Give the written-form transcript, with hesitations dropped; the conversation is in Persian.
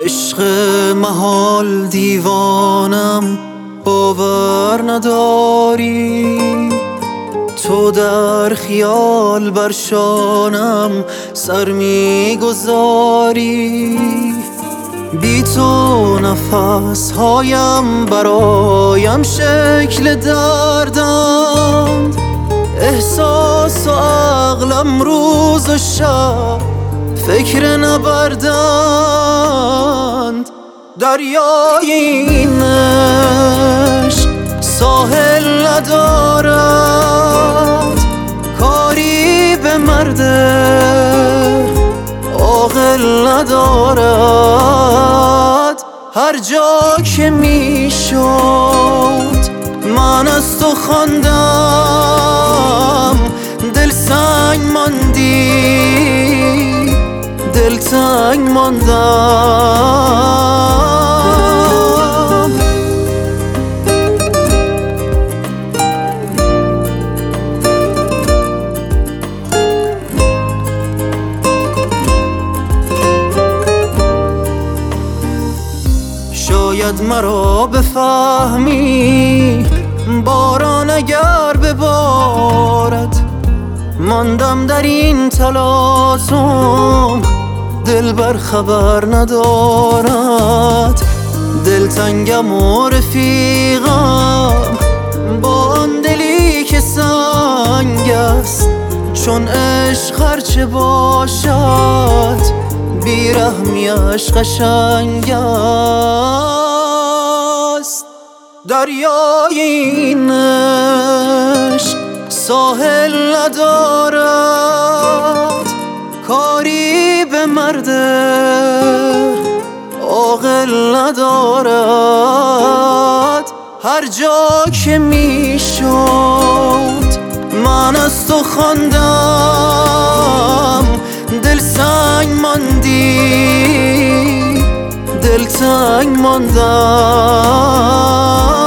عشق محال دیوانم باور نداری، تو در خیال بر شانم سر میگذاری. بی تو نفس هایم برایم شکل دردند، احساس و عقلم روز و شب فکر نبردند. دریای این عشق ساحل ندارد، کاری به مرد عاقل ندارد. هر جا که میشد من از تو خواندم، دل سنگ ماندی، دل تنگ ماندم. شاید مرا بفهمی باران اگر ببارد، ماندم در این تلاطم دل بر خبر ندارد. دلتنگم و رفیقم با آن دلی که سنگ است، چون عشق هرچه باشد بیرحمیش قشنگ است. دریای این عشق ساحل ندارد، کاری به مرد عاقل ندارد. هر جا که میشد من از تو خواندم، دل سنگ ماندی، دل تنگ ماندم.